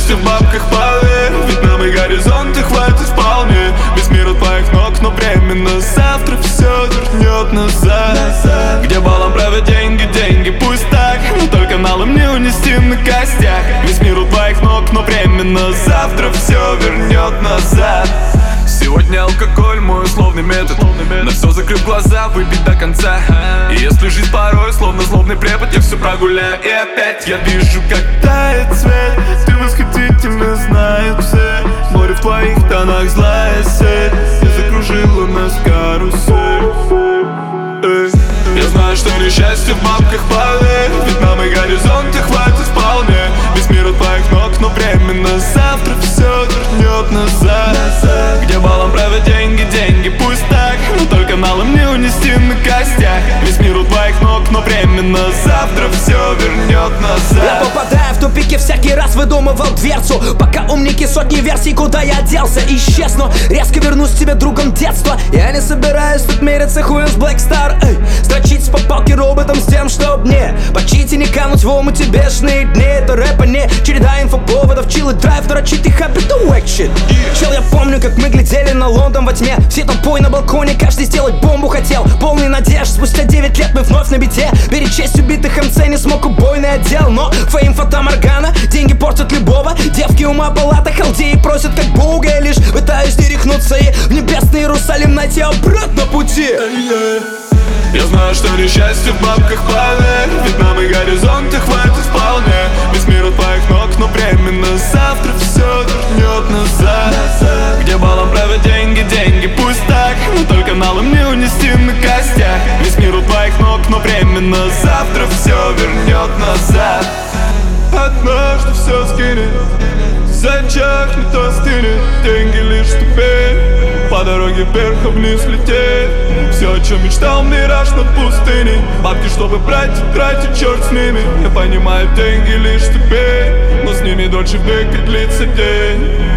счастье в бабках, поверь. Ведь нам и горизонты хватит вполне. Весь мир от твоих ног, но временно. Завтра все вернет назад. Где балом правят деньги, деньги, пусть так, но только налом не унести на костях. Весь мир у твоих ног, но временно. Завтра все вернет назад. Сегодня алкоголь, мой условный метод. На все закрыв глаза, выпить до конца. И если жизнь порой, словно злобный препод, я все прогуляю. И опять я вижу, как тает свет. Ты восхитительно, знают все. Море в твоих тонах, злая сеть. Ты закружила нас карусель. Я знаю, что несчастье в бабках, поверь. Ведь нам и горизонты хватит вполне. Весь мир от твоих ног, но временно. Завтра все вернет назад. Где балом правят деньги, деньги, пусть так, но только налом не унести на костях. Весь мир у твоих ног, но временно. Завтра все вернет назад. Я попадаю в тупики, всякий раз выдумывал дверцу. Пока умники сотни версий, куда я делся. Исчезну, резко вернусь к тебе другом детства. Я не собираюсь тут мериться хуем с Black Star. Строчить по палке роботом с тем, чтоб мне почить и не кануть в омуте бешеные дни. Это рэпа не череда инфоповодов, чил и драйв, дрочить и хабит to wack shit. Чел, я помню, как мы глядели на Лондон во тьме. Все толпой на балконе, каждый сделать бомбу хотел. Полный надежд, спустя 9 лет мы вновь на бите. Перечесть убитых МЦ не смог убойный отдел. Но фейм, фатаморгана, деньги портят любого. Девки ума палата, халдеи просят как Бога. Я лишь пытаюсь не рехнуться и в небесный Иерусалим найти обратно пути. Я знаю, что несчастье в бабках, поверь. Ведь нам и горизонты хватит вполне. Весь мир от твоих ног, но временно. Завтра все вернет назад. Где балом правят деньги, деньги, пусть так, но только налом не унести на костях. Весь мир у твоих ног, но временно. Завтра все вернет назад. Однажды все скинет, зачахнет, остынет. Деньги лишь ступень, по дороге вверх, а вниз лететь. Все, о чем мечтал, мираж над пустыней. Бабки, чтобы брать и тратить, черт с ними. Я понимаю, деньги лишь ступень, но с ними дольше века длится день.